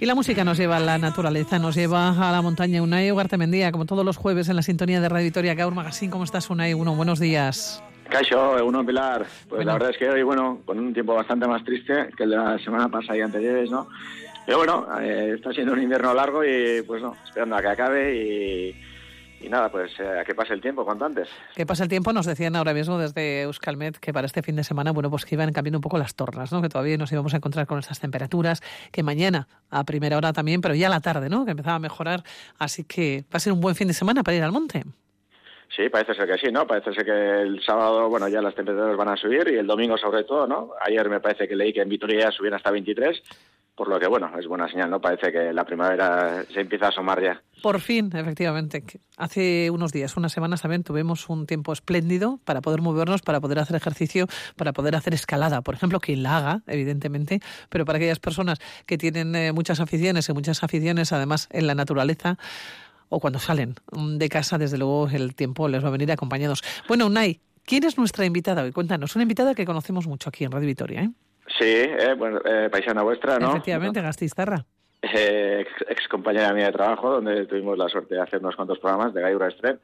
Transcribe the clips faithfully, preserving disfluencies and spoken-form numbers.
Y la música nos lleva a la naturaleza, nos lleva a la montaña. Unai Ugartemendía, como todos los jueves en la sintonía de Radio Vitoria Gaur Magazine. ¿Cómo estás, Unai? Uno, buenos días. Caixo, uno, Pilar. Pues bueno. La verdad es que hoy, bueno, con un tiempo bastante más triste que el de la semana pasada y anteriores, ¿no? Pero bueno, eh, está siendo un invierno largo y pues no, esperando a que acabe y... Y nada, pues eh, a que pase el tiempo, cuanto antes. Que pase el tiempo, nos decían ahora mismo desde Euskalmet que para este fin de semana, bueno, pues que iban cambiando un poco las tornas, ¿no? Que todavía nos íbamos a encontrar con estas temperaturas, que mañana a primera hora también, pero ya a la tarde, ¿no? Que empezaba a mejorar, así que va a ser un buen fin de semana para ir al monte. Sí, parece ser que sí, ¿no? Parece ser que el sábado, bueno, ya las temperaturas van a subir y el domingo sobre todo, ¿no? Ayer me parece que leí que en Vitoria ya subían hasta veintitrés, por lo que, bueno, es buena señal, ¿no? Parece que la primavera se empieza a asomar ya. Por fin, efectivamente. Hace unos días, unas semanas también tuvimos un tiempo espléndido para poder movernos, para poder hacer ejercicio, para poder hacer escalada. Por ejemplo, quien la haga, evidentemente, pero para aquellas personas que tienen eh, muchas aficiones y muchas aficiones, además, en la naturaleza, o cuando salen de casa, desde luego el tiempo les va a venir acompañados. Bueno, Unai, ¿quién es nuestra invitada hoy? Cuéntanos, una invitada que conocemos mucho aquí en Radio Vitoria, ¿eh? Sí, eh, bueno, eh, paisana vuestra, ¿no? Efectivamente, Gasteiztarra. Eh, ex, ex compañera mía de trabajo, donde tuvimos la suerte de hacer unos cuantos programas de Gaur Extrem.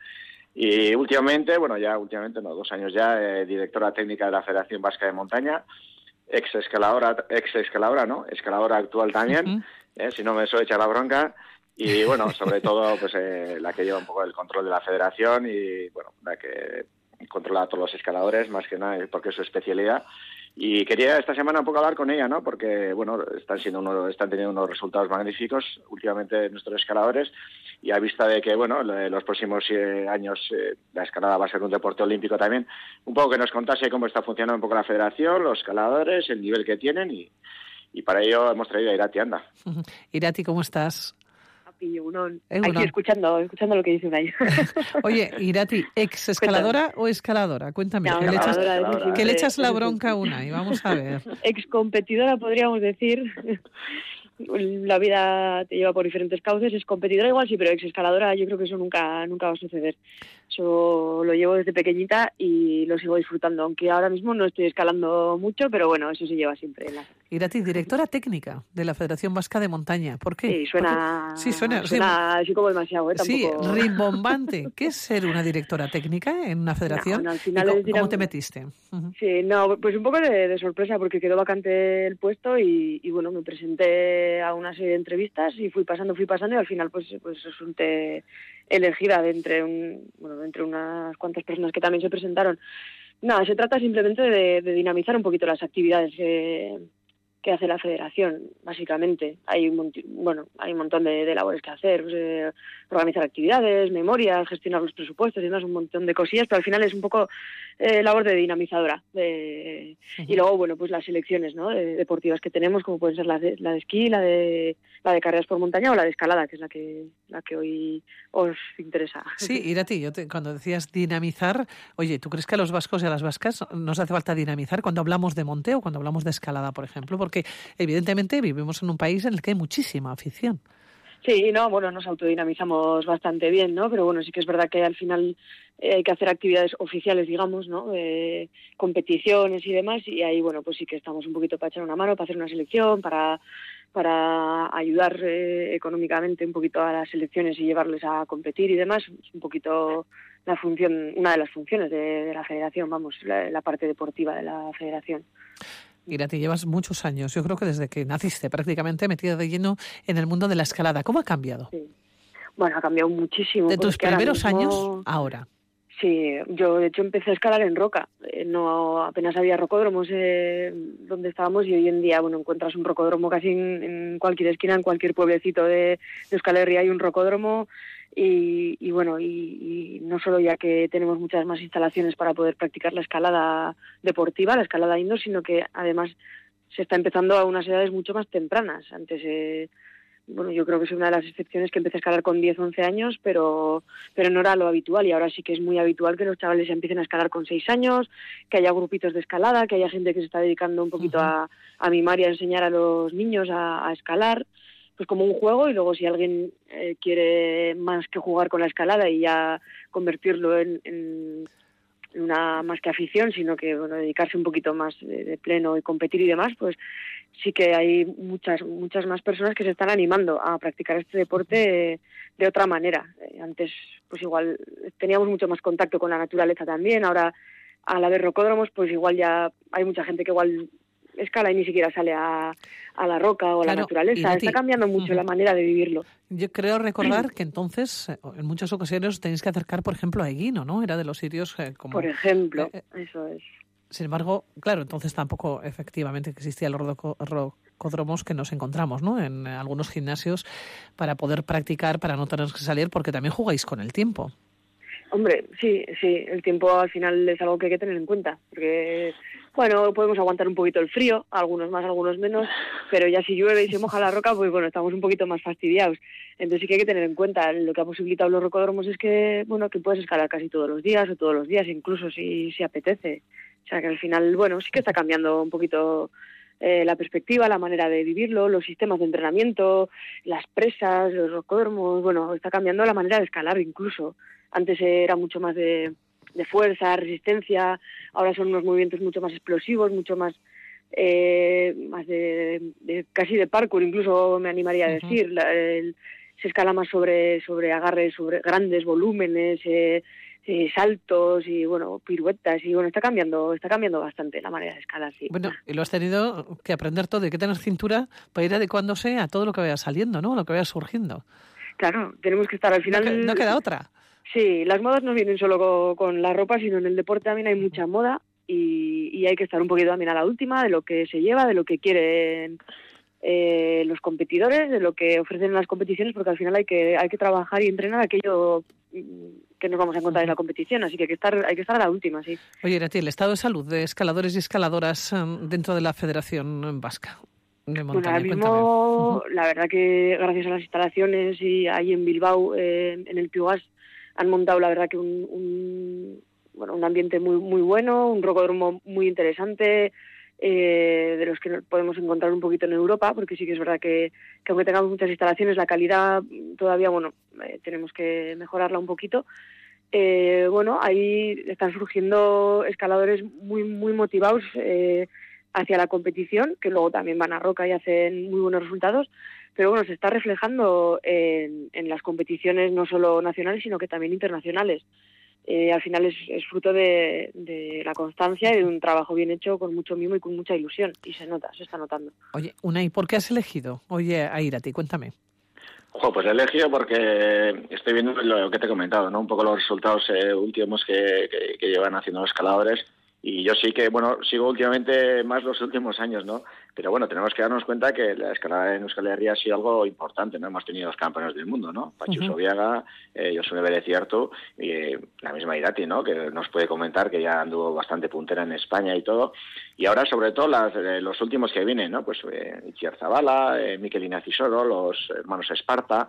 Y últimamente, bueno, ya últimamente, no, dos años ya, eh, directora técnica de la Federación Vasca de Montaña, ex escaladora, ex escaladora, ¿no? Escaladora actual también, uh-huh. eh, si no me suele echar la bronca. Y bueno, sobre todo, pues eh, la que lleva un poco el control de la federación y, bueno, la que controla a todos los escaladores, más que nada, porque es su especialidad. Y quería esta semana un poco hablar con ella, ¿no? Porque, bueno, están siendo uno, están teniendo unos resultados magníficos últimamente nuestros escaladores y a vista de que, bueno, los próximos eh, años eh, la escalada va a ser un deporte olímpico también, un poco que nos contase cómo está funcionando un poco la federación, los escaladores, el nivel que tienen y, y para ello hemos traído a Irati, anda. Irati, ¿cómo estás? Egunon. Aquí escuchando, escuchando lo que dice Unai. Oye, Irati, ¿ex escaladora o escaladora? Cuéntame, no, ¿qué, le echas, escaladora, ¿qué le echas la bronca a Unai? Vamos a ver. Ex competidora, podríamos decir. La vida te lleva por diferentes cauces. Es competidora igual sí, pero ex escaladora yo creo que eso nunca nunca va a suceder. Eso lo llevo desde pequeñita y lo sigo disfrutando, aunque ahora mismo no estoy escalando mucho, pero bueno, eso se lleva siempre en la... Irati, directora técnica de la Federación Vasca de Montaña. ¿Por qué? Sí, suena, ¿Por qué? Sí, suena, suena así como demasiado, ¿eh? Tampoco... Sí, rimbombante. ¿Qué es ser una directora técnica en una federación? No, no, al final ¿Cómo, es ¿Cómo te metiste? Uh-huh. Sí, no, pues un poco de, de sorpresa porque quedó vacante el puesto y, y bueno, me presenté a una serie de entrevistas y fui pasando, fui pasando y al final pues pues resulté elegida de entre un, bueno, de entre unas cuantas personas que también se presentaron. Nada, se trata simplemente de, de dinamizar un poquito las actividades que, que hace la federación, básicamente. Hay un, bueno, hay un montón de, de labores que hacer, pues, eh, organizar actividades, memorias, gestionar los presupuestos y demás, un montón de cosillas, pero al final es un poco eh, labor de dinamizadora. De, uh-huh. Y luego, bueno, pues las selecciones, ¿no?, de, deportivas que tenemos, como pueden ser la de, la de esquí, la de la de carreras por montaña o la de escalada, que es la que la que hoy os interesa. Sí, Irati, yo te, cuando decías dinamizar, oye, ¿tú crees que a los vascos y a las vascas nos hace falta dinamizar cuando hablamos de monte o cuando hablamos de escalada, por ejemplo? Porque evidentemente vivimos en un país en el que hay muchísima afición. Sí, no, bueno, nos autodinamizamos bastante bien, ¿no? Pero bueno, sí que es verdad que al final eh, hay que hacer actividades oficiales, digamos, ¿no? Eh, competiciones y demás, y ahí, bueno, pues sí que estamos un poquito para echar una mano, para hacer una selección, para para ayudar eh, económicamente un poquito a las selecciones y llevarles a competir y demás. Es un poquito la función, una de las funciones de, de la federación, vamos, la, la parte deportiva de la federación. Irati, llevas muchos años, yo creo que desde que naciste prácticamente metida de lleno en el mundo de la escalada. ¿Cómo ha cambiado? Sí. Bueno, ha cambiado muchísimo. De tus primeros mismo... años ahora. Sí, yo de hecho empecé a escalar en roca. Eh, no apenas había rocódromos eh, donde estábamos y hoy en día, bueno, encuentras un rocódromo casi en, en cualquier esquina, en cualquier pueblecito de, de Euskal Herria hay un rocódromo. Y, y bueno, y, y no solo ya que tenemos muchas más instalaciones para poder practicar la escalada deportiva, la escalada indoor, sino que además se está empezando a unas edades mucho más tempranas. Antes, eh, bueno, yo creo que es una de las excepciones que empecé a escalar con diez, once años, pero pero no era lo habitual y ahora sí que es muy habitual que los chavales ya empiecen a escalar con seis años, que haya grupitos de escalada, que haya gente que se está dedicando un poquito uh-huh. a, a mimar y a enseñar a los niños a, a escalar. Pues como un juego y luego si alguien eh, quiere más que jugar con la escalada y ya convertirlo en, en, una más que afición, sino que bueno, dedicarse un poquito más de, de pleno y competir y demás, pues sí que hay muchas muchas más personas que se están animando a practicar este deporte eh, de otra manera. Eh, antes, pues igual teníamos mucho más contacto con la naturaleza también. Ahora, al haber rocódromos, pues igual ya hay mucha gente que igual escala y ni siquiera sale a, a la roca o a claro, la naturaleza. Está cambiando mucho uh-huh. la manera de vivirlo. Yo creo recordar que entonces, en muchas ocasiones, os tenéis que acercar, por ejemplo, a Eguino, ¿no? Era de los sitios eh, como... Por ejemplo, eh, eso es. Sin embargo, claro, entonces tampoco efectivamente existían los rocódromos que nos encontramos, ¿no? En algunos gimnasios para poder practicar, para no tener que salir, porque también jugáis con el tiempo. Hombre, sí, sí, el tiempo al final es algo que hay que tener en cuenta, porque, bueno, podemos aguantar un poquito el frío, algunos más, algunos menos, pero ya si llueve y se moja la roca, pues bueno, estamos un poquito más fastidiados. Entonces sí que hay que tener en cuenta, lo que ha posibilitado los rocódromos es que, bueno, que puedes escalar casi todos los días o todos los días, incluso si, si apetece. O sea que al final, bueno, sí que está cambiando un poquito eh, la perspectiva, la manera de vivirlo, los sistemas de entrenamiento, las presas, los rocódromos, bueno, está cambiando la manera de escalar incluso. Antes era mucho más de, de fuerza, resistencia, ahora son unos movimientos mucho más explosivos, mucho más eh, más de, de casi de parkour, incluso me animaría a decir. Uh-huh. La, el, se escala más sobre sobre agarres, sobre grandes volúmenes, eh, eh, saltos y bueno, piruetas y bueno, está cambiando, está cambiando bastante la manera de escalar, sí. Bueno, y lo has tenido que aprender todo, hay que tener cintura para ir adecuándose a todo lo que vaya saliendo, ¿no? Lo que vaya surgiendo. Claro, tenemos que estar al final. No, no queda otra. Sí, las modas no vienen solo con, con la ropa, sino en el deporte también hay mucha moda y, y hay que estar un poquito también a la última de lo que se lleva, de lo que quieren eh, los competidores, de lo que ofrecen en las competiciones, porque al final hay que hay que trabajar y entrenar aquello que nos vamos a encontrar en la competición, así que hay que estar hay que estar a la última, sí. Oye, Irati, el estado de salud de escaladores y escaladoras dentro de la Federación Vasca de Montaña, bueno, ahora mismo, uh-huh. la verdad que gracias a las instalaciones y ahí en Bilbao, eh, en el Piugas, han montado la verdad que un, un bueno un ambiente muy muy bueno, un rocódromo muy interesante, eh, de los que podemos encontrar un poquito en Europa, porque sí que es verdad que, que aunque tengamos muchas instalaciones, la calidad todavía, bueno, eh, tenemos que mejorarla un poquito. Eh, bueno, ahí están surgiendo escaladores muy muy motivados eh, hacia la competición, que luego también van a roca y hacen muy buenos resultados. Pero bueno, se está reflejando en, en las competiciones no solo nacionales, sino que también internacionales. Eh, al final es, es fruto de, de la constancia y de un trabajo bien hecho con mucho mimo y con mucha ilusión. Y se nota, se está notando. Oye, Unai, ¿por qué has elegido? Oye, a Irati, cuéntame. Ojo, pues he elegido porque estoy viendo lo que te he comentado, ¿no? Un poco los resultados eh, últimos que, que, que llevan haciendo los escaladores. Y yo sí que, bueno, sigo últimamente más los últimos años, ¿no? Pero bueno, tenemos que darnos cuenta que la escalada en Euskal Herria ha sido algo importante, ¿no? Hemos tenido los campeones del mundo, ¿no? Pachu uh-huh. Sobiaga, eh, Josune Berecierto y eh, la misma Irati, ¿no? Que nos puede comentar que ya anduvo bastante puntera en España y todo. Y ahora, sobre todo, las, eh, los últimos que vienen, ¿no? Pues eh, Itziar Zabala, eh, Mikel Inacisoro, los hermanos Esparta.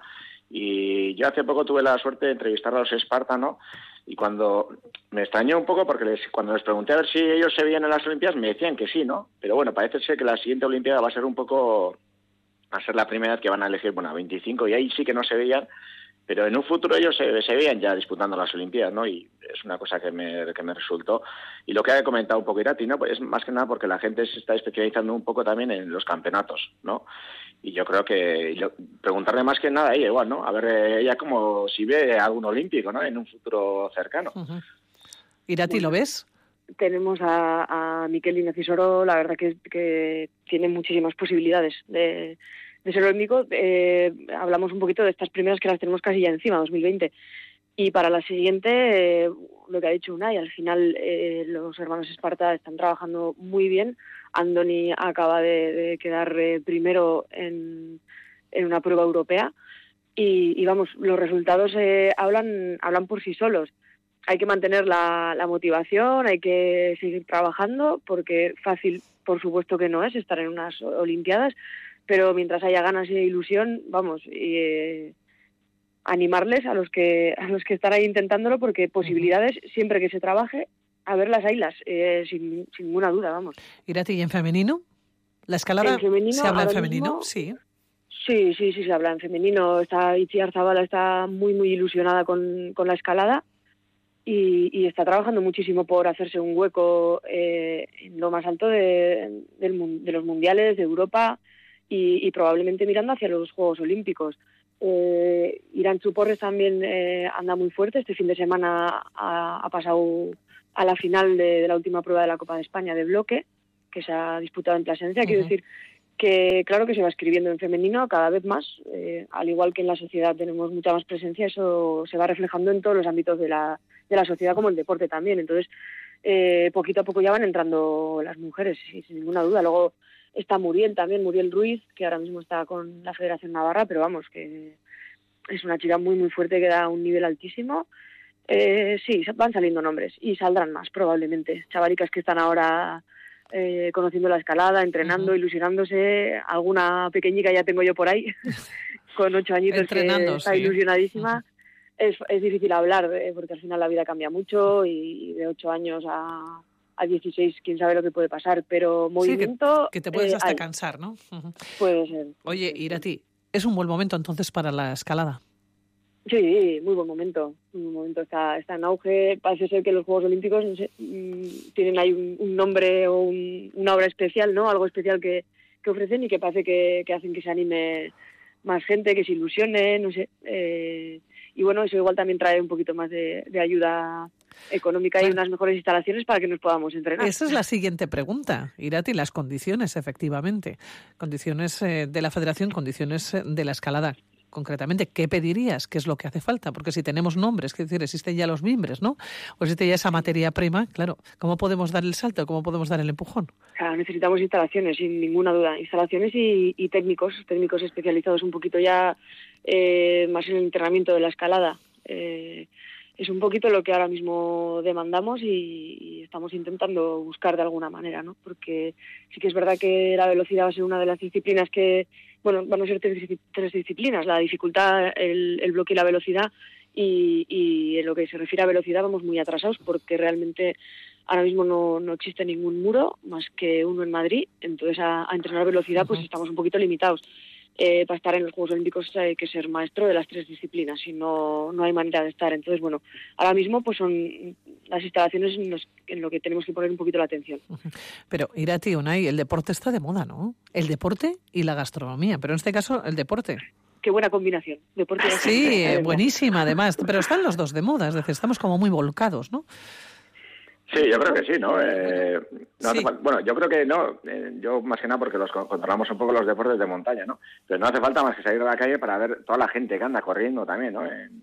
Y yo hace poco tuve la suerte de entrevistar a los Esparta, ¿no? Y cuando me extrañó un poco porque les, cuando les pregunté a ver si ellos se veían en las Olimpiadas me decían que sí, ¿no? Pero bueno, parece ser que la siguiente Olimpiada va a ser un poco, va a ser la primera vez que van a elegir, bueno, a veinticinco y ahí sí que no se veían, pero en un futuro ellos se, se veían ya disputando las Olimpiadas, ¿no? Y es una cosa que me, que me resultó. Y lo que ha comentado un poco Irati, ¿no? Pues es más que nada porque la gente se está especializando un poco también en los campeonatos, ¿no? Y yo creo que yo, preguntarle más que nada a ella igual, ¿no? A ver eh, ella como si ve algún olímpico, ¿no? En un futuro cercano. Uh-huh. Irati, bueno, ¿lo ves? Tenemos a, a Mikel Inacisoro, la verdad que, que tiene muchísimas posibilidades de, de ser olímpico. Eh, hablamos un poquito de estas primeras que las tenemos casi ya encima, dos mil veinte. Y para la siguiente, eh, lo que ha dicho Unai, al final eh, los hermanos Esparta están trabajando muy bien. Andoni acaba de, de quedar eh, primero en, en una prueba europea y, y vamos, los resultados eh, hablan hablan por sí solos. Hay que mantener la, la motivación, hay que seguir trabajando, porque fácil, por supuesto que no es estar en unas Olimpiadas, pero mientras haya ganas y ilusión, vamos, y, eh, animarles a los que a los que están ahí intentándolo, porque posibilidades, siempre que se trabaje, a ver las haylas, eh, sin, sin ninguna duda, vamos. Irati, ¿y en femenino? ¿La escalada en femenino, se habla en femenino? Mismo, sí. Sí, sí, sí, se habla en femenino. Está Itziar Zabala está muy, muy ilusionada con, con la escalada. y, y está trabajando muchísimo por hacerse un hueco eh, en lo más alto de, del, de los mundiales de Europa y, y probablemente mirando hacia los Juegos Olímpicos. Eh, Irán Chuporres también eh, anda muy fuerte. Este fin de semana ha, ha pasado a la final de, de la última prueba de la Copa de España de bloque, que se ha disputado en Plasencia. Uh-huh. Quiero decir que claro que se va escribiendo en femenino cada vez más, eh, al igual que en la sociedad tenemos mucha más presencia, eso se va reflejando en todos los ámbitos de la, de la sociedad, como el deporte también. Entonces, eh, poquito a poco ya van entrando las mujeres, sí, sin ninguna duda. Luego está Muriel también, Muriel Ruiz, que ahora mismo está con la Federación Navarra, pero vamos, que es una chica muy, muy fuerte, que da un nivel altísimo. Eh, sí, van saliendo nombres y saldrán más probablemente. Chavaricas que están ahora eh, conociendo la escalada, entrenando, uh-huh. ilusionándose. Alguna pequeñica ya tengo yo por ahí, con ocho añitos, que está sí. ilusionadísima. Uh-huh. Es, es difícil hablar, eh, porque al final la vida cambia mucho y de ocho años a... a dieciséis, quién sabe lo que puede pasar, pero movimiento... Sí, que, que te puedes eh, hasta hay. cansar, ¿no? Uh-huh. Puede ser. Oye, Irati, ¿es un buen momento entonces para la escalada? Sí, muy buen momento. Muy buen momento. Está, está en auge. Parece ser que los Juegos Olímpicos no sé, tienen ahí un, un nombre o un, una obra especial, ¿no? Algo especial que, que ofrecen y que parece que, que hacen que se anime más gente, que se ilusione, no sé. Eh, y bueno, eso igual también trae un poquito más de, de ayuda económica y unas mejores instalaciones para que nos podamos entrenar. Esa es la siguiente pregunta, Irati, las condiciones, efectivamente. Condiciones eh, de la federación, condiciones de la escalada. Concretamente, ¿qué pedirías? ¿Qué es lo que hace falta? Porque si tenemos nombres, es decir, existen ya los mimbres, ¿no? O existe ya esa materia prima, claro, ¿cómo podemos dar el salto? ¿Cómo podemos dar el empujón? Claro, necesitamos instalaciones, sin ninguna duda. Instalaciones y, y técnicos, técnicos especializados un poquito ya eh, más en el entrenamiento de la escalada. Eh, es un poquito lo que ahora mismo demandamos y, y estamos intentando buscar de alguna manera, ¿no? Porque sí que es verdad que la velocidad va a ser una de las disciplinas que, bueno, van a ser tres, tres disciplinas, la dificultad, el, el bloque y la velocidad, y, y en lo que se refiere a velocidad vamos muy atrasados porque realmente ahora mismo no, no existe ningún muro más que uno en Madrid, entonces a, a entrenar velocidad pues estamos un poquito limitados. Eh, para estar en los Juegos Olímpicos hay que ser maestro de las tres disciplinas y no, no hay manera de estar. Entonces, bueno, ahora mismo pues son las instalaciones en, los, en lo que tenemos que poner un poquito la atención. Pero, Irati, Unai, el deporte está de moda, ¿no? El deporte y la gastronomía, pero en este caso el deporte. Qué buena combinación. Deporte y sí, buenísima además, pero están los dos de moda, es decir, estamos como muy volcados, ¿no? Sí, yo creo que sí, ¿no? Eh, no sí. hace falta, bueno, yo creo que no, eh, yo más que nada porque los controlamos un poco los deportes de montaña, ¿no? Pero no hace falta más que salir a la calle para ver toda la gente que anda corriendo también, ¿no? En,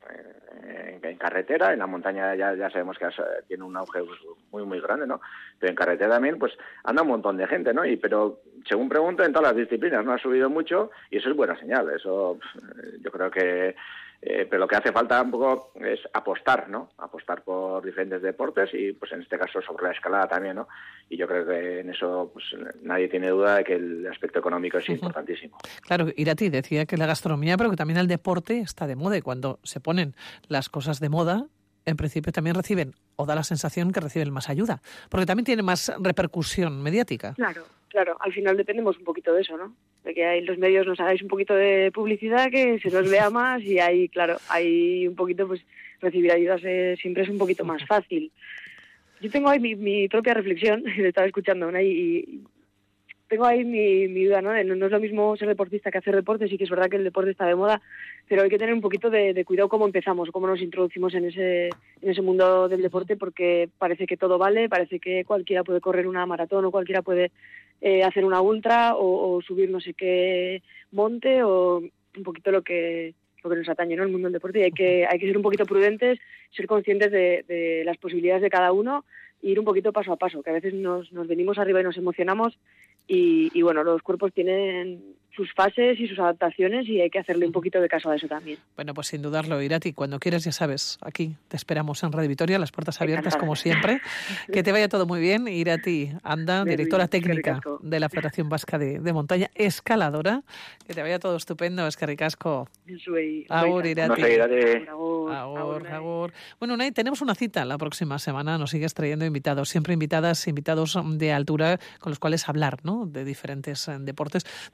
en, en carretera, en la montaña ya, ya sabemos que tiene un auge muy, muy grande, ¿no? Pero en carretera también, pues anda un montón de gente, ¿no? Y pero según pregunto, en todas las disciplinas no ha subido mucho y eso es buena señal, eso yo creo que... Eh, pero lo que hace falta un poco es apostar, ¿no? Apostar por diferentes deportes y, pues en este caso, sobre la escalada también, ¿no? Y yo creo que en eso pues nadie tiene duda de que el aspecto económico es uh-huh. importantísimo. Claro, Irati decía que la gastronomía, pero que también el deporte está de moda y cuando se ponen las cosas de moda, en principio también reciben, o da la sensación que reciben más ayuda, porque también tiene más repercusión mediática. Claro, claro, al final dependemos un poquito de eso, ¿no? De que ahí los medios nos hagáis un poquito de publicidad, que se nos vea más y ahí, claro, ahí un poquito, pues recibir ayudas eh, siempre es un poquito más fácil. Yo tengo ahí mi, mi propia reflexión, le estaba escuchando una y, y tengo ahí mi, mi duda, ¿no? ¿no? No es lo mismo ser deportista que hacer deporte, sí que es verdad que el deporte está de moda, pero hay que tener un poquito de, de cuidado cómo empezamos, cómo nos introducimos en ese, en ese mundo del deporte, porque parece que todo vale, parece que cualquiera puede correr una maratón o cualquiera puede eh, hacer una ultra o, o subir no sé qué monte o un poquito lo que lo que nos atañe, ¿no? El mundo del deporte, y hay que hay que ser un poquito prudentes, ser conscientes de, de las posibilidades de cada uno e ir un poquito paso a paso, que a veces nos, nos venimos arriba y nos emocionamos y, y bueno, los cuerpos tienen sus fases y sus adaptaciones y hay que hacerle un poquito de caso a eso también. Bueno, pues sin dudarlo, Irati, cuando quieras ya sabes, aquí te esperamos en Radio Vitoria, las puertas abiertas como siempre. Que te vaya todo muy bien. Irati Anda, directora técnica de la Federación Vasca de, de Montaña, escaladora. Que te vaya todo estupendo, eskerrik asko. Agur, Irati. Agur, agur, agur. Bueno, Unai, tenemos una cita la próxima semana, nos sigues trayendo invitados, siempre invitadas, invitados de altura con los cuales hablar, ¿no? De diferentes deportes. Deportes además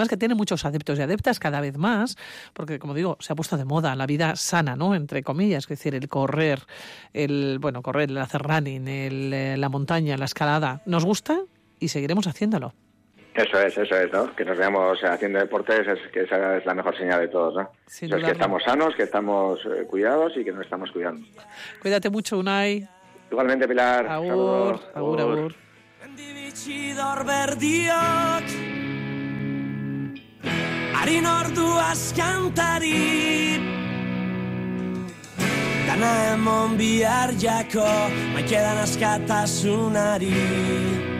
además que tiene muchos adeptos y adeptas cada vez más, porque como digo, se ha puesto de moda la vida sana, ¿no? Entre comillas, es decir, el correr, el bueno, correr, el hacer running, el, la montaña, la escalada. Nos gusta y seguiremos haciéndolo. Eso es, eso es, ¿no? Que nos veamos haciendo deportes, es que esa es la mejor señal de todos, ¿no? Eso es que estamos sanos, que estamos eh, cuidados y que nos estamos cuidando. Cuídate mucho, Unai. Igualmente, Pilar. Agur, agur, agur. Harin orduaz kantari Dana emon bihar jako Maikedan askatasunari